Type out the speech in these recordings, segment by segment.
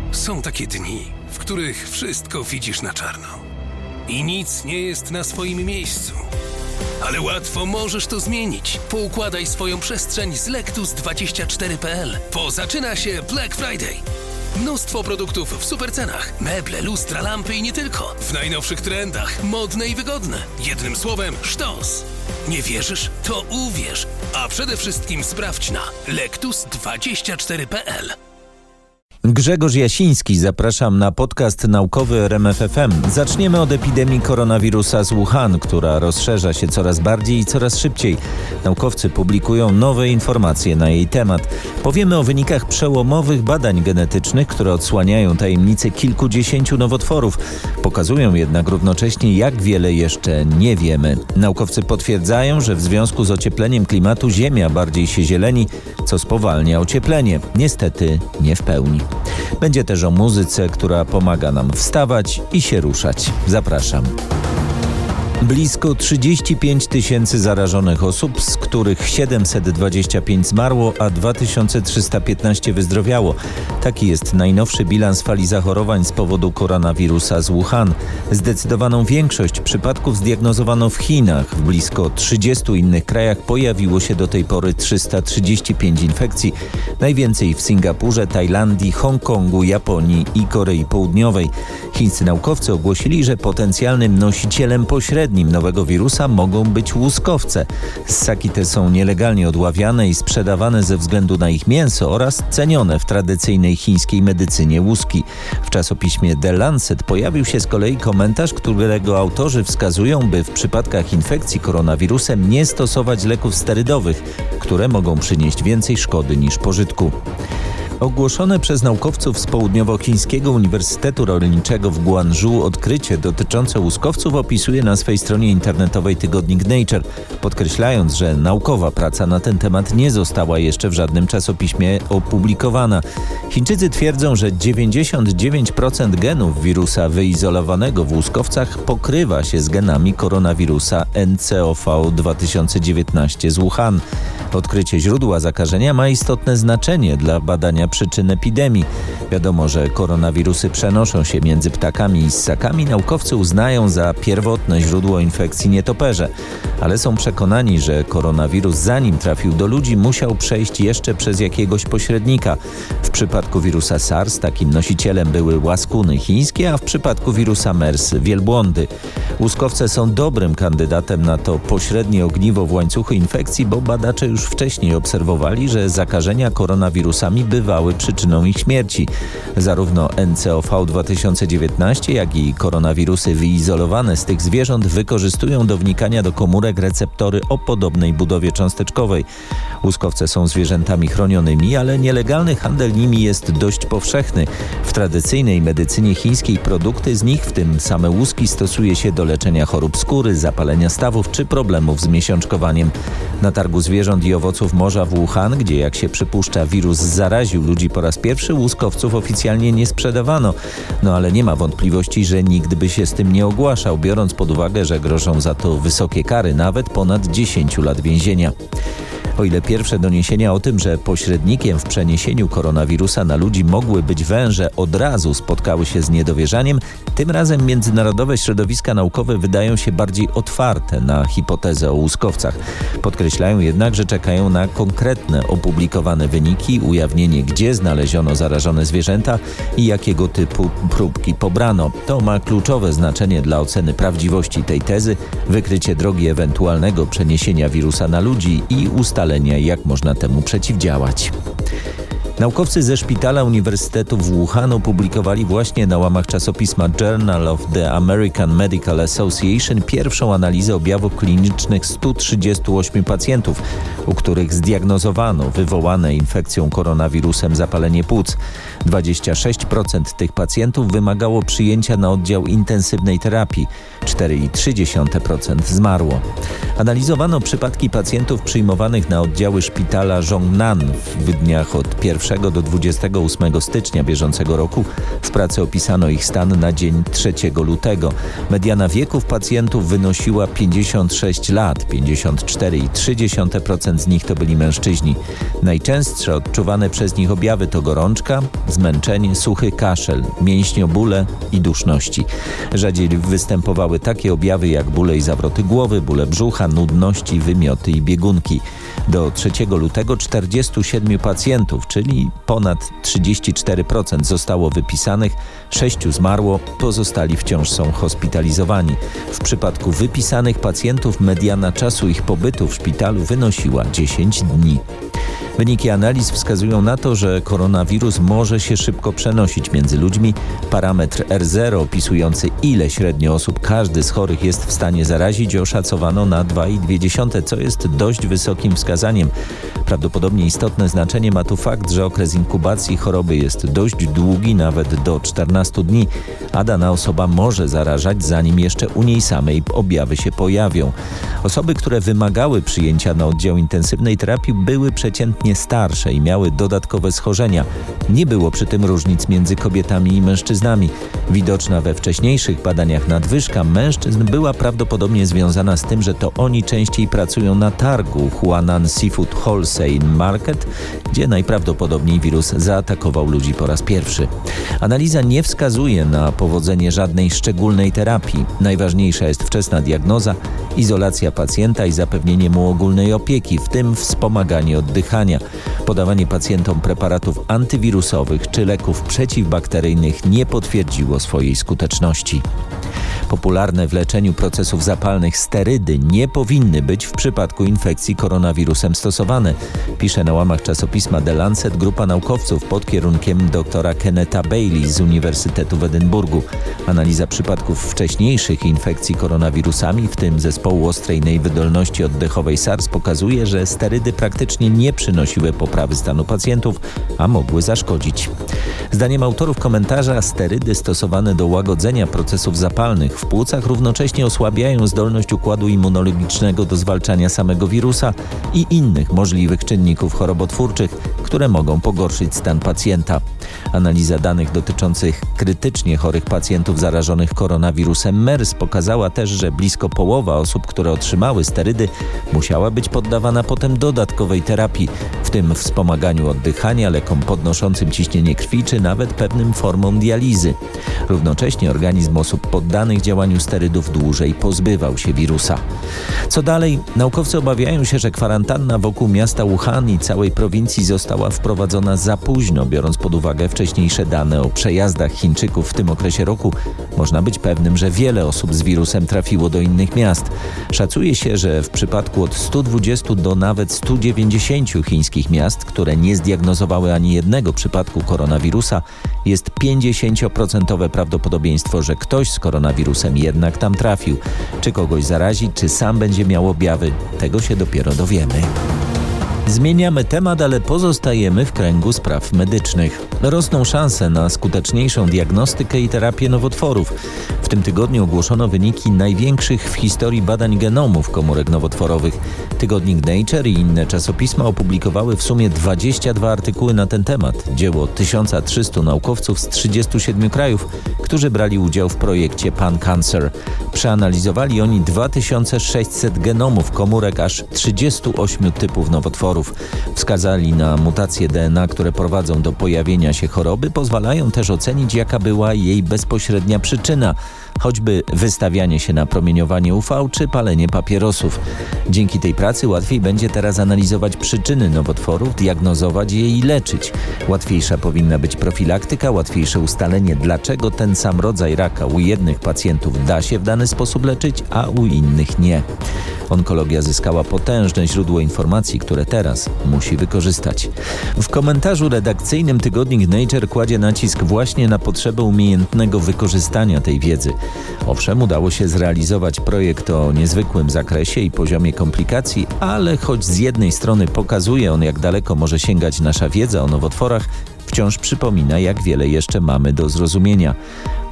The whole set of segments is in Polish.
Są takie dni, w których wszystko widzisz na czarno i nic nie jest na swoim miejscu. Ale łatwo możesz to zmienić. Poukładaj swoją przestrzeń z Lectus24.pl, bo zaczyna się Black Friday. Mnóstwo produktów w supercenach. Meble, lustra, lampy i nie tylko. W najnowszych trendach, modne i wygodne. Jednym słowem, sztos. Nie wierzysz? To uwierz. A przede wszystkim sprawdź na Lectus24.pl. Grzegorz Jasiński, zapraszam na podcast naukowy RMF FM. Zaczniemy od epidemii koronawirusa z Wuhan, która rozszerza się coraz bardziej i coraz szybciej. Naukowcy publikują nowe informacje na jej temat. Powiemy o wynikach przełomowych badań genetycznych, które odsłaniają tajemnice kilkudziesięciu nowotworów. Pokazują jednak równocześnie, jak wiele jeszcze nie wiemy. Naukowcy potwierdzają, że w związku z ociepleniem klimatu Ziemia bardziej się zieleni, co spowalnia ocieplenie. Niestety nie w pełni. Będzie też o muzyce, która pomaga nam wstawać i się ruszać. Zapraszam. Blisko 35 tysięcy zarażonych osób, z których 725 zmarło, a 2315 wyzdrowiało. Taki jest najnowszy bilans fali zachorowań z powodu koronawirusa z Wuhan. Zdecydowaną większość przypadków zdiagnozowano w Chinach. W blisko 30 innych krajach pojawiło się do tej pory 335 infekcji. Najwięcej w Singapurze, Tajlandii, Hongkongu, Japonii i Korei Południowej. Chińscy naukowcy ogłosili, że potencjalnym nosicielem pośrednim nowego wirusa mogą być łuskowce. Ssaki te są nielegalnie odławiane i sprzedawane ze względu na ich mięso oraz cenione w tradycyjnej chińskiej medycynie łuski. W czasopiśmie The Lancet pojawił się z kolei komentarz, którego autorzy wskazują, by w przypadkach infekcji koronawirusem nie stosować leków sterydowych, które mogą przynieść więcej szkody niż pożytku. Ogłoszone przez naukowców z Południowochińskiego Uniwersytetu Rolniczego w Guangzhou odkrycie dotyczące łuskowców opisuje na swej stronie internetowej tygodnik Nature, podkreślając, że naukowa praca na ten temat nie została jeszcze w żadnym czasopiśmie opublikowana. Chińczycy twierdzą, że 99% genów wirusa wyizolowanego w łuskowcach pokrywa się z genami koronawirusa NCOV 2019 z Wuhan. Odkrycie źródła zakażenia ma istotne znaczenie dla badania przyczyn epidemii. Wiadomo, że koronawirusy przenoszą się między ptakami i ssakami. Naukowcy uznają za pierwotne źródło infekcji nietoperze, ale są przekonani, że koronawirus, zanim trafił do ludzi, musiał przejść jeszcze przez jakiegoś pośrednika. W przypadku wirusa SARS takim nosicielem były łaskuny chińskie, a w przypadku wirusa MERS wielbłądy. Łuskowce są dobrym kandydatem na to pośrednie ogniwo w łańcuchu infekcji, bo badacze już wcześniej obserwowali, że zakażenia koronawirusami bywały przyczyną ich śmierci. Zarówno NCOV 2019, jak i koronawirusy wyizolowane z tych zwierząt wykorzystują do wnikania do komórek receptory o podobnej budowie cząsteczkowej. Łuskowce są zwierzętami chronionymi, ale nielegalny handel nimi jest dość powszechny. W tradycyjnej medycynie chińskiej produkty z nich, w tym same łuski, stosuje się do leczenia chorób skóry, zapalenia stawów czy problemów z miesiączkowaniem. Na targu zwierząt i owoców morza w Wuhan, gdzie jak się przypuszcza wirus zaraził ludzi po raz pierwszy, łuskowców oficjalnie nie sprzedawano. No ale nie ma wątpliwości, że nikt by się z tym nie ogłaszał, biorąc pod uwagę, że grożą za to wysokie kary, nawet ponad 10 lat więzienia. O ile pierwsze doniesienia o tym, że pośrednikiem w przeniesieniu koronawirusa na ludzi mogły być węże, od razu spotkały się z niedowierzaniem, tym razem międzynarodowe środowiska naukowe wydają się bardziej otwarte na hipotezę o łuskowcach. Podkreślają jednak, że czekają na konkretne opublikowane wyniki, ujawnienie, gdzie znaleziono zarażone zwierzęta i jakiego typu próbki pobrano. To ma kluczowe znaczenie dla oceny prawdziwości tej tezy, wykrycie drogi ewentualnego przeniesienia wirusa na ludzi i ustalenia, jak można temu przeciwdziałać. Naukowcy ze Szpitala Uniwersytetu w Wuhan opublikowali właśnie na łamach czasopisma Journal of the American Medical Association pierwszą analizę objawów klinicznych 138 pacjentów, u których zdiagnozowano wywołane infekcją koronawirusem zapalenie płuc. 26% tych pacjentów wymagało przyjęcia na oddział intensywnej terapii, 4,3% zmarło. Analizowano przypadki pacjentów przyjmowanych na oddziały szpitala Zhongnan w dniach od 1 do 28 stycznia bieżącego roku. W pracy opisano ich stan na dzień 3 lutego. Mediana wieków pacjentów wynosiła 56 lat, 54,3% z nich to byli mężczyźni. Najczęstsze odczuwane przez nich objawy to gorączka, zmęczenie, suchy kaszel, mięśniobóle i duszności. Rzadziej występowały takie objawy jak bóle i zawroty głowy, bóle brzucha, nudności, wymioty i biegunki. Do 3 lutego 47 pacjentów, czyli ponad 34% zostało wypisanych, 6 zmarło, pozostali wciąż są hospitalizowani. W przypadku wypisanych pacjentów mediana czasu ich pobytu w szpitalu wynosiła 10 dni. Wyniki analiz wskazują na to, że koronawirus może się szybko przenosić między ludźmi. Parametr R0 opisujący, ile średnio osób każdy z chorych jest w stanie zarazić, oszacowano na 2,2, co jest dość wysokim wskazaniem. Prawdopodobnie istotne znaczenie ma tu fakt, że okres inkubacji choroby jest dość długi, nawet do 14 dni, a dana osoba może zarażać, zanim jeszcze u niej samej objawy się pojawią. Osoby, które wymagały przyjęcia na oddział intensywnej terapii, były przeciętnie starsze i miały dodatkowe schorzenia. Nie było przy tym różnic między kobietami i mężczyznami. Widoczna we wcześniejszych badaniach nadwyżka mężczyzn była prawdopodobnie związana z tym, że to oni częściej pracują na targu Huanan Seafood Wholesale Market, gdzie najprawdopodobniej wirus zaatakował ludzi po raz pierwszy. Analiza nie wskazuje na powodzenie żadnej szczególnej terapii. Najważniejsza jest wczesna diagnoza, izolacja pacjenta i zapewnienie mu ogólnej opieki, w tym wspomaganie oddychania. Podawanie pacjentom preparatów antywirusowych czy leków przeciwbakteryjnych nie potwierdziło swojej skuteczności. Popularne w leczeniu procesów zapalnych sterydy nie powinny być w przypadku infekcji koronawirusem stosowane, pisze na łamach czasopisma The Lancet grupa naukowców pod kierunkiem doktora Kennetha Bailey z Uniwersytetu w Edynburgu. Analiza przypadków wcześniejszych infekcji koronawirusami, w tym zespołu ostrej wydolności oddechowej SARS, pokazuje, że sterydy praktycznie nie przynosiły poprawy stanu pacjentów, a mogły zaszkodzić. Zdaniem autorów komentarza sterydy stosowane do łagodzenia procesów zapalnych w płucach równocześnie osłabiają zdolność układu immunologicznego do zwalczania samego wirusa i innych możliwych czynników chorobotwórczych, które mogą pogorszyć stan pacjenta. Analiza danych dotyczących krytycznie chorych pacjentów zarażonych koronawirusem MERS pokazała też, że blisko połowa osób, które otrzymały sterydy, musiała być poddawana potem dodatkowej terapii, w tym wspomaganiu oddychania, lekom podnoszącym ciśnienie krwi czy nawet pewnym formom dializy. Równocześnie organizm osób poddanych działaniu sterydów dłużej pozbywał się wirusa. Co dalej? Naukowcy obawiają się, że kwarantanna wokół miasta Wuhan i całej prowincji została wprowadzona za późno, biorąc pod uwagę wcześniejsze dane o przejazdach Chińczyków w tym okresie roku. Można być pewnym, że wiele osób z wirusem trafiło do innych miast. Szacuje się, że w przypadku od 120 do nawet 190 chińskich miast, które nie zdiagnozowały ani jednego przypadku koronawirusa, jest 50% prawdopodobieństwo, że ktoś z koronawirusem jednak tam trafił. Czy kogoś zarazi, czy sam będzie miał objawy, tego się dopiero dowiemy. Zmieniamy temat, ale pozostajemy w kręgu spraw medycznych. Rosną szanse na skuteczniejszą diagnostykę i terapię nowotworów. W tym tygodniu ogłoszono wyniki największych w historii badań genomów komórek nowotworowych. Tygodnik Nature i inne czasopisma opublikowały w sumie 22 artykuły na ten temat. Dzieło 1300 naukowców z 37 krajów, którzy brali udział w projekcie Pan-Cancer. Przeanalizowali oni 2600 genomów komórek aż 38 typów nowotworów. Wskazali na mutacje DNA, które prowadzą do pojawienia się choroby, pozwalają też ocenić, jaka była jej bezpośrednia przyczyna, choćby wystawianie się na promieniowanie UV czy palenie papierosów. Dzięki tej pracy łatwiej będzie teraz analizować przyczyny nowotworów, diagnozować je i leczyć. Łatwiejsza powinna być profilaktyka, łatwiejsze ustalenie, dlaczego ten sam rodzaj raka u jednych pacjentów da się w dany sposób leczyć, a u innych nie. Onkologia zyskała potężne źródło informacji, które teraz musi wykorzystać. W komentarzu redakcyjnym tygodnik Nature kładzie nacisk właśnie na potrzebę umiejętnego wykorzystania tej wiedzy. Owszem, udało się zrealizować projekt o niezwykłym zakresie i poziomie komplikacji, ale choć z jednej strony pokazuje on, jak daleko może sięgać nasza wiedza o nowotworach, wciąż przypomina, jak wiele jeszcze mamy do zrozumienia.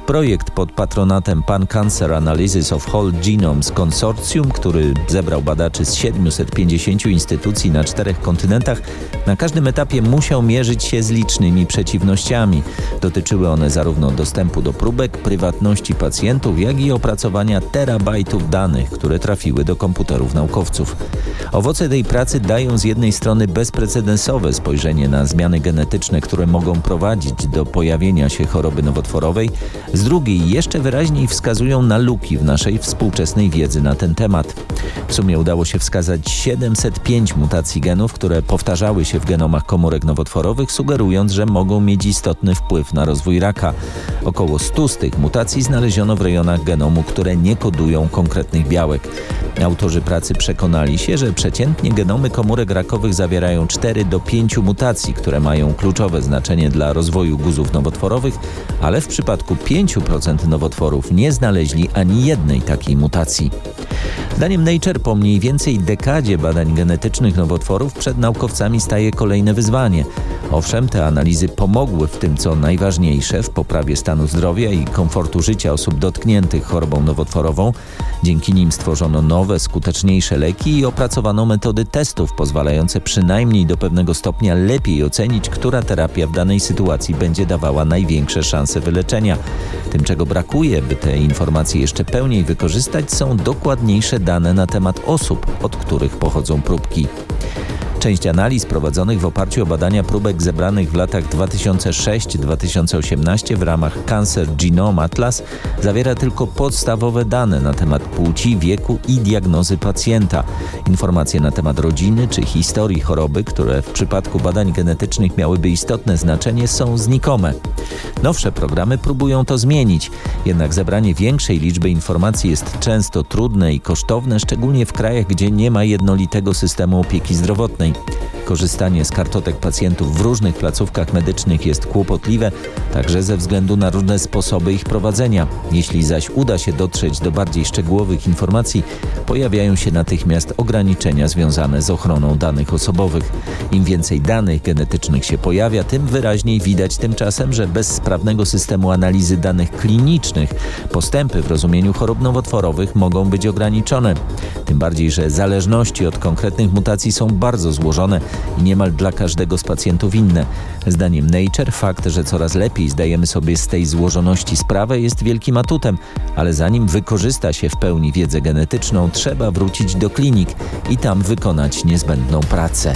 projekt pod patronatem Pan Cancer Analysis of Whole Genomes Consortium, który zebrał badaczy z 750 instytucji na 4 kontynentach, na każdym etapie musiał mierzyć się z licznymi przeciwnościami. Dotyczyły one zarówno dostępu do próbek, prywatności pacjentów, jak i opracowania terabajtów danych, które trafiły do komputerów naukowców. Owoce tej pracy dają z jednej strony bezprecedensowe spojrzenie na zmiany genetyczne, które mogą prowadzić do pojawienia się choroby nowotworowej, z drugiej jeszcze wyraźniej wskazują na luki w naszej współczesnej wiedzy na ten temat. W sumie udało się wskazać 705 mutacji genów, które powtarzały się w genomach komórek nowotworowych, sugerując, że mogą mieć istotny wpływ na rozwój raka. Około 100 z tych mutacji znaleziono w rejonach genomu, które nie kodują konkretnych białek. Autorzy pracy przekonali się, że przeciętnie genomy komórek rakowych zawierają 4 do 5 mutacji, które mają kluczowe znaczenie dla rozwoju guzów nowotworowych, ale w przypadku 5% nowotworów nie znaleźli ani jednej takiej mutacji. Zdaniem Nature po mniej więcej dekadzie badań genetycznych nowotworów przed naukowcami staje kolejne wyzwanie. Owszem, te analizy pomogły w tym, co najważniejsze, w poprawie stanu zdrowia i komfortu życia osób dotkniętych chorobą nowotworową. Dzięki nim stworzono nowe, skuteczniejsze leki i opracowano metody testów pozwalające przynajmniej do pewnego stopnia lepiej ocenić, która terapia w danej sytuacji będzie dawała największe szanse wyleczenia. Tym, czego brakuje, by te informacje jeszcze pełniej wykorzystać, są dokładniejsze dane na temat osób, od których pochodzą próbki. Część analiz prowadzonych w oparciu o badania próbek zebranych w latach 2006-2018 w ramach Cancer Genome Atlas zawiera tylko podstawowe dane na temat płci, wieku i diagnozy pacjenta. Informacje na temat rodziny czy historii choroby, które w przypadku badań genetycznych miałyby istotne znaczenie, są znikome. Nowsze programy próbują to zmienić, jednak zebranie większej liczby informacji jest często trudne i kosztowne, szczególnie w krajach, gdzie nie ma jednolitego systemu opieki zdrowotnej. Korzystanie z kartotek pacjentów w różnych placówkach medycznych jest kłopotliwe, także ze względu na różne sposoby ich prowadzenia. Jeśli zaś uda się dotrzeć do bardziej szczegółowych informacji, pojawiają się natychmiast ograniczenia związane z ochroną danych osobowych. Im więcej danych genetycznych się pojawia, tym wyraźniej widać tymczasem, że bez sprawnego systemu analizy danych klinicznych postępy w rozumieniu chorób nowotworowych mogą być ograniczone. Tym bardziej, że zależności od konkretnych mutacji są bardzo złożone i niemal dla każdego z pacjentów inne. Zdaniem Nature fakt, że coraz lepiej zdajemy sobie z tej złożoności sprawę, jest wielkim atutem, ale zanim wykorzysta się w pełni wiedzę genetyczną, trzeba wrócić do klinik i tam wykonać niezbędną pracę.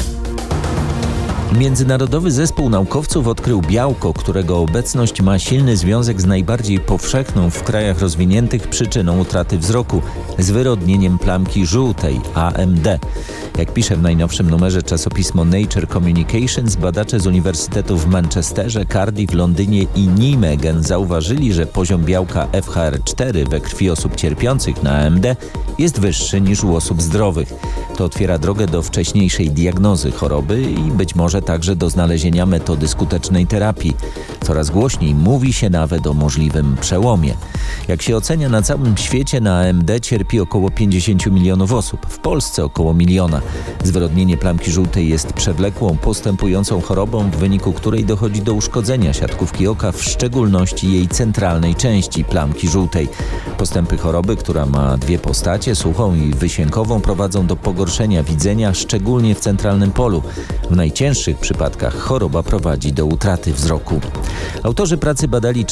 Międzynarodowy zespół naukowców odkrył białko, którego obecność ma silny związek z najbardziej powszechną w krajach rozwiniętych przyczyną utraty wzroku – zwyrodnieniem plamki żółtej AMD. Jak pisze w najnowszym numerze czasopismo Nature Communications, badacze z uniwersytetów w Manchesterze, Cardiff, Londynie i Nijmegen zauważyli, że poziom białka FHR4 we krwi osób cierpiących na AMD jest wyższy niż u osób zdrowych. To otwiera drogę do wcześniejszej diagnozy choroby i być może także do znalezienia metody skutecznej terapii. Coraz głośniej mówi się nawet o możliwym przełomie. Jak się ocenia, na całym świecie na AMD cierpi około 50 milionów osób, w Polsce około 1 miliona. Zwyrodnienie plamki żółtej jest przewlekłą, postępującą chorobą, w wyniku której dochodzi do uszkodzenia siatkówki oka, w szczególności jej centralnej części, plamki żółtej. Postępy choroby, która ma 2 postacie, suchą i wysiękową, prowadzą do pogorszenia widzenia, szczególnie w centralnym polu. W najcięższych przypadkach choroba prowadzi do utraty wzroku. Autorzy pracy badali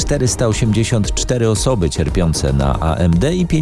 484 osoby cierpiące na AMD i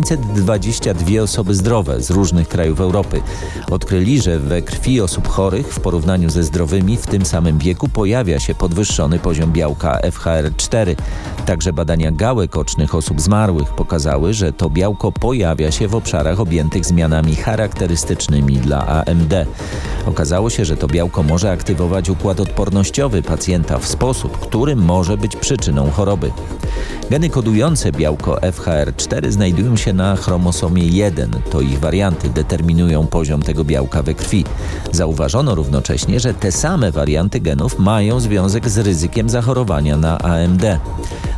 522 osoby zdrowe z różnych krajów Europy. Odkryli, że we krwi osób chorych w porównaniu ze zdrowymi w tym samym wieku pojawia się podwyższony poziom białka FHR4. Także badania gałek ocznych osób zmarłych pokazały, że to białko pojawia się w obszarach objętych zmianami charakterystycznymi dla AMD. Okazało się, że to białko może aktywować układ odpornościowy pacjenta w sposób, który może być przyczyną choroby. Geny kodujące białko FHR4 znajdują się na chromosomie 1. To ich warianty determinują poziom tego białka we krwi. Zauważono równocześnie, że te same warianty genów mają związek z ryzykiem zachorowania na AMD.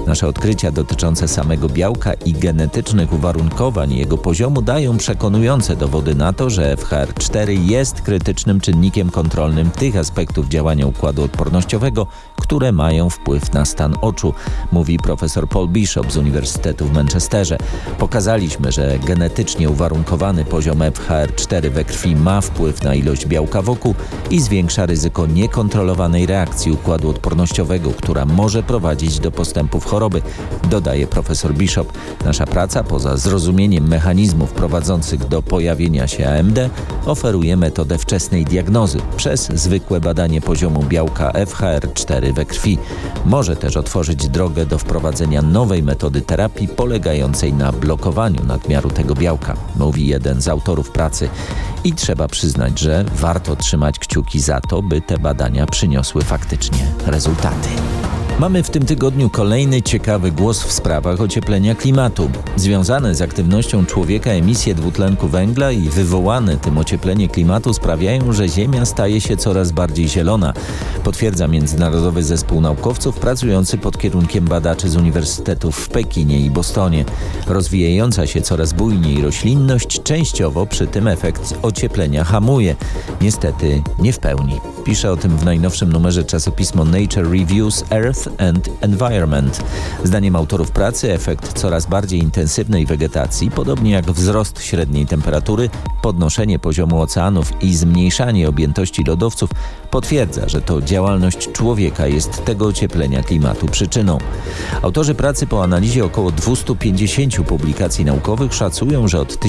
Nasze odkrycia dotyczące samego białka i genetycznych uwarunkowań jego poziomu dają przekonujące dowody na to, że FHR4 jest krytycznym czynnikiem kontrolnym tych aspektów działania układu odpornościowego, które mają wpływ na stan oczu, mówi profesor Paul Bishop z Uniwersytetu w Manchesterze. Pokazaliśmy, że genetycznie uwarunkowany poziom FHR4 we krwi ma wpływ na ilość białka w oku i zwiększa ryzyko niekontrolowanej reakcji układu odpornościowego, która może prowadzić do postępów choroby, dodaje profesor Bishop. Nasza praca, poza zrozumieniem mechanizmów prowadzących do pojawienia się AMD, oferuje metodę wczesnej diagnozy przez zwykłe badanie poziomu białka FHR4 we krwi. Może też otworzyć drogę do wprowadzenia nowej metody terapii polegającej na blokowaniu nadmiaru tego białka, mówi jeden z autorów pracy. I trzeba przyznać, że warto trzymać kciuki za to, by te badania przyniosły faktycznie rezultaty. Mamy w tym tygodniu kolejny ciekawy głos w sprawach ocieplenia klimatu. Związane z aktywnością człowieka emisje dwutlenku węgla i wywołane tym ocieplenie klimatu sprawiają, że Ziemia staje się coraz bardziej zielona. Potwierdza Międzynarodowy Zespół Naukowców pracujący pod kierunkiem badaczy z uniwersytetów w Pekinie i Bostonie. Rozwijająca się coraz bujniej roślinność częściowo przy tym efekt ocieplenia hamuje. Niestety nie w pełni. Pisze o tym w najnowszym numerze czasopismo Nature Reviews Earth and Environment. Zdaniem autorów pracy efekt coraz bardziej intensywnej wegetacji, podobnie jak wzrost średniej temperatury, podnoszenie poziomu oceanów i zmniejszanie objętości lodowców, potwierdza, że to działalność człowieka jest tego ocieplenia klimatu przyczyną. Autorzy pracy po analizie około 250 publikacji naukowych szacują, że od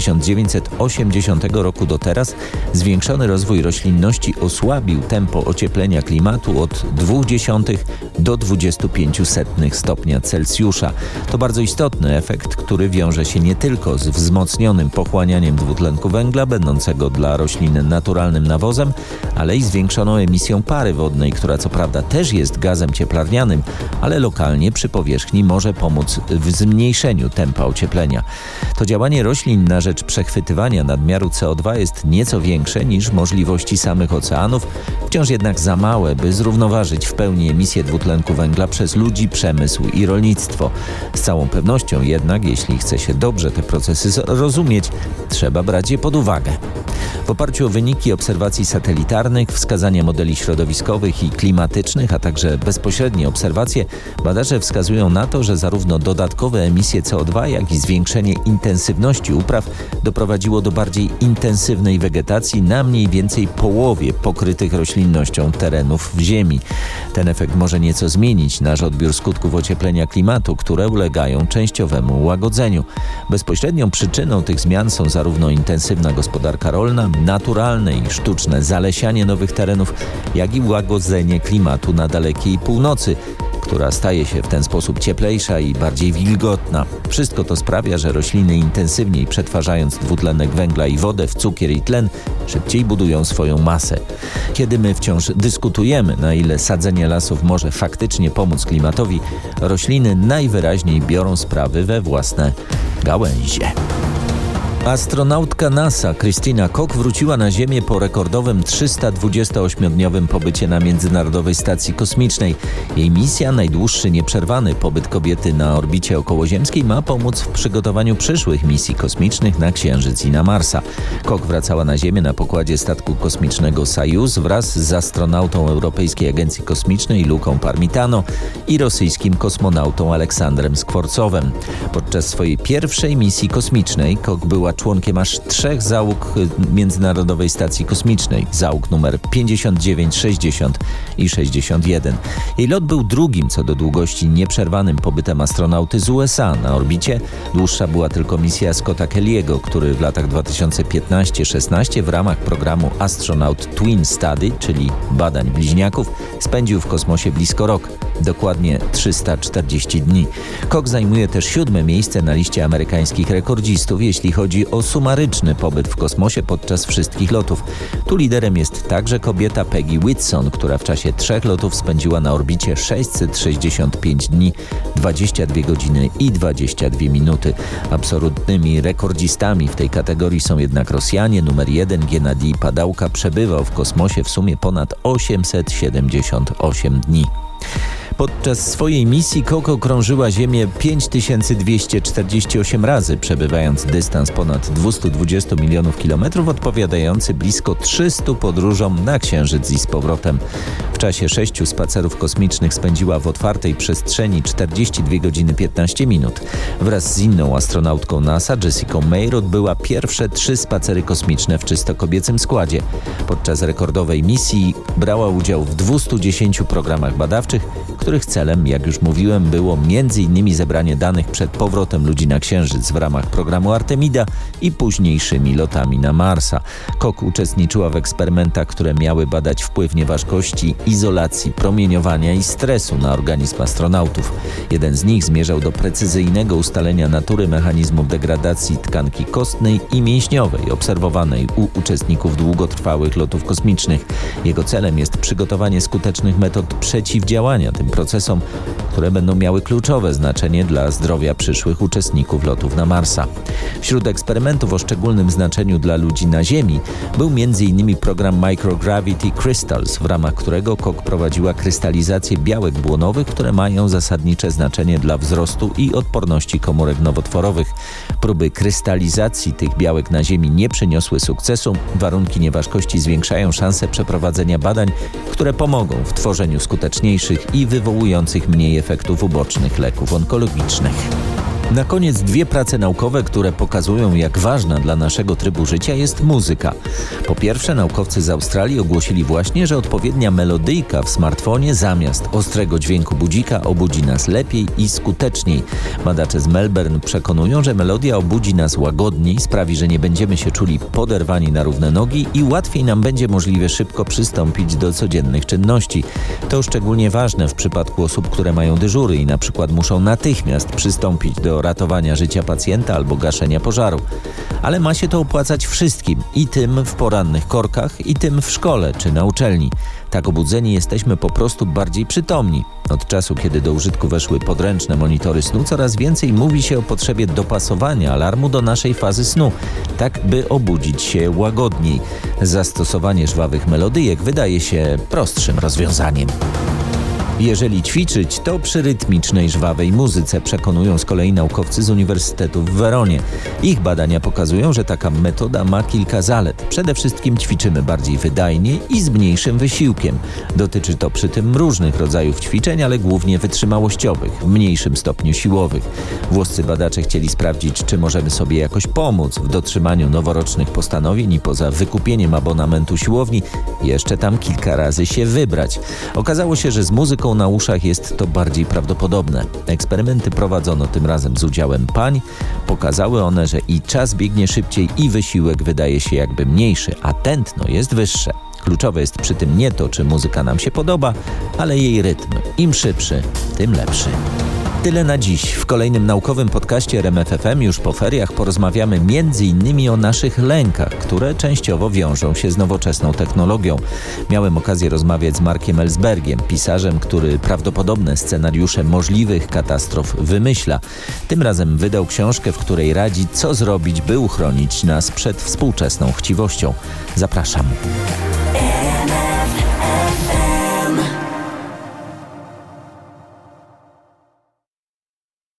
1980 roku do teraz zwiększony rozwój roślinności osłabił tempo ocieplenia klimatu od 0,2 do 0,25 stopnia Celsjusza. To bardzo istotny efekt, który wiąże się nie tylko z wzmocnionym pochłanianiem dwutlenku węgla, będącego dla roślin naturalnym nawozem, ale i zwiększoną emisją pary wodnej, która co prawda też jest gazem cieplarnianym, ale lokalnie przy powierzchni może pomóc w zmniejszeniu tempa ocieplenia. To działanie roślin na rzecz przechwytywania nadmiaru CO2 jest nieco większe niż możliwości samych oceanów, wciąż jednak za małe, by zrównoważyć w pełni emisję dwutlenku węgla przez ludzi, przemysł i rolnictwo. Z całą pewnością jednak, jeśli chce się dobrze te procesy rozumieć, trzeba brać je pod uwagę. W oparciu o wyniki obserwacji satelitarnych, wskazania modeli środowiskowych i klimatycznych, a także bezpośrednie obserwacje, badacze wskazują na to, że zarówno dodatkowe emisje CO2, jak i zwiększenie intensywności upraw doprowadziło do bardziej intensywnej wegetacji na mniej więcej połowie pokrytych roślinnością terenów w Ziemi. Ten efekt może nieco zmienić nasz odbiór skutków ocieplenia klimatu, które ulegają częściowemu łagodzeniu. Bezpośrednią przyczyną tych zmian są zarówno intensywna gospodarka rolna, naturalne i sztuczne zalesianie nowych terenów, jak i łagodzenie klimatu na dalekiej północy, która staje się w ten sposób cieplejsza i bardziej wilgotna. Wszystko to sprawia, że rośliny intensywniej przetwarzając dwutlenek węgla i wodę w cukier i tlen, szybciej budują swoją masę. Kiedy my wciąż dyskutujemy, na ile sadzenie lasów może faktycznie pomóc klimatowi, rośliny najwyraźniej biorą sprawy we własne gałęzie. Astronautka NASA Christina Koch wróciła na Ziemię po rekordowym 328-dniowym pobycie na Międzynarodowej Stacji Kosmicznej. Jej misja, najdłuższy nieprzerwany pobyt kobiety na orbicie okołoziemskiej, ma pomóc w przygotowaniu przyszłych misji kosmicznych na Księżyc i na Marsa. Koch wracała na Ziemię na pokładzie statku kosmicznego Sojuz wraz z astronautą Europejskiej Agencji Kosmicznej Luką Parmitano i rosyjskim kosmonautą Aleksandrem Skworcowem. Podczas swojej pierwszej misji kosmicznej Koch była członkiem aż 3 załóg Międzynarodowej Stacji Kosmicznej, załóg numer 59, 60 i 61. Jej lot był drugim co do długości nieprzerwanym pobytem astronauty z USA na orbicie. Dłuższa była tylko misja Scotta Kelly'ego, który w latach 2015-16 w ramach programu Astronaut Twin Study, czyli badań bliźniaków, spędził w kosmosie blisko rok, dokładnie 340 dni. Koch zajmuje też 7. miejsce na liście amerykańskich rekordzistów, jeśli chodzi o sumaryczny pobyt w kosmosie podczas wszystkich lotów. Tu liderem jest także kobieta Peggy Whitson, która w czasie 3 lotów spędziła na orbicie 665 dni, 22 godziny i 22 minuty. Absolutnymi rekordzistami w tej kategorii są jednak Rosjanie. Numer 1 Gennadij Padałka przebywał w kosmosie w sumie ponad 878 dni. Podczas swojej misji Koko krążyła Ziemię 5248 razy, przebywania dystans ponad 220 milionów kilometrów, odpowiadający blisko 300 podróżom na Księżyc i z powrotem. W czasie 6 spacerów kosmicznych spędziła w otwartej przestrzeni 42 godziny 15 minut. Wraz z inną astronautką NASA, Jessica Meir, odbyła pierwsze 3 spacery kosmiczne w czysto kobiecym składzie. Podczas rekordowej misji brała udział w 210 programach badawczych, których celem, jak już mówiłem, było m.in. zebranie danych przed powrotem ludzi na Księżyc w ramach programu Artemida i późniejszymi lotami na Marsa. Kok uczestniczyła w eksperymentach, które miały badać wpływ nieważkości, izolacji, promieniowania i stresu na organizm astronautów. Jeden z nich zmierzał do precyzyjnego ustalenia natury mechanizmów degradacji tkanki kostnej i mięśniowej obserwowanej u uczestników długotrwałych lotów kosmicznych. Jego celem jest przygotowanie skutecznych metod przeciwdziałania tym procesom, które będą miały kluczowe znaczenie dla zdrowia przyszłych uczestników lotów na Marsa. Wśród eksperymentów o szczególnym znaczeniu dla ludzi na Ziemi był m.in. program Microgravity Crystals, w ramach którego Kok prowadziła krystalizację białek błonowych, które mają zasadnicze znaczenie dla wzrostu i odporności komórek nowotworowych. Próby krystalizacji tych białek na Ziemi nie przyniosły sukcesu. Warunki nieważkości zwiększają szanse przeprowadzenia badań, które pomogą w tworzeniu skuteczniejszych i wywołujących mniej efektów ubocznych leków onkologicznych. Na koniec 2 prace naukowe, które pokazują, jak ważna dla naszego trybu życia jest muzyka. Po pierwsze, naukowcy z Australii ogłosili właśnie, że odpowiednia melodyjka w smartfonie zamiast ostrego dźwięku budzika obudzi nas lepiej i skuteczniej. Badacze z Melbourne przekonują, że melodia obudzi nas łagodniej, sprawi, że nie będziemy się czuli poderwani na równe nogi i łatwiej nam będzie możliwie szybko przystąpić do codziennych czynności. To szczególnie ważne w przypadku osób, które mają dyżury i na przykład muszą natychmiast przystąpić do ratowania życia pacjenta albo gaszenia pożaru. Ale ma się to opłacać wszystkim, i tym w porannych korkach, i tym w szkole czy na uczelni. Tak obudzeni jesteśmy po prostu bardziej przytomni. Od czasu, kiedy do użytku weszły podręczne monitory snu, coraz więcej mówi się o potrzebie dopasowania alarmu do naszej fazy snu, tak by obudzić się łagodniej. Zastosowanie żwawych melodyjek wydaje się prostszym rozwiązaniem. Jeżeli ćwiczyć, to przy rytmicznej, żwawej muzyce, przekonują z kolei naukowcy z Uniwersytetu w Weronie. Ich badania pokazują, że taka metoda ma kilka zalet. Przede wszystkim ćwiczymy bardziej wydajnie i z mniejszym wysiłkiem. Dotyczy to przy tym różnych rodzajów ćwiczeń, ale głównie wytrzymałościowych, w mniejszym stopniu siłowych. Włoscy badacze chcieli sprawdzić, czy możemy sobie jakoś pomóc w dotrzymaniu noworocznych postanowień i poza wykupieniem abonamentu siłowni jeszcze tam kilka razy się wybrać. Okazało się, że z muzyką na uszach jest to bardziej prawdopodobne. Eksperymenty prowadzono tym razem z udziałem pań. Pokazały one, że i czas biegnie szybciej, i wysiłek wydaje się jakby mniejszy, a tętno jest wyższe. Kluczowe jest przy tym nie to, czy muzyka nam się podoba, ale jej rytm. Im szybszy, tym lepszy. Tyle na dziś. W kolejnym naukowym podcaście RMF FM już po feriach porozmawiamy m.in. o naszych lękach, które częściowo wiążą się z nowoczesną technologią. Miałem okazję rozmawiać z Markiem Ellsbergiem, pisarzem, który prawdopodobne scenariusze możliwych katastrof wymyśla. Tym razem wydał książkę, w której radzi, co zrobić, by uchronić nas przed współczesną chciwością. Zapraszam.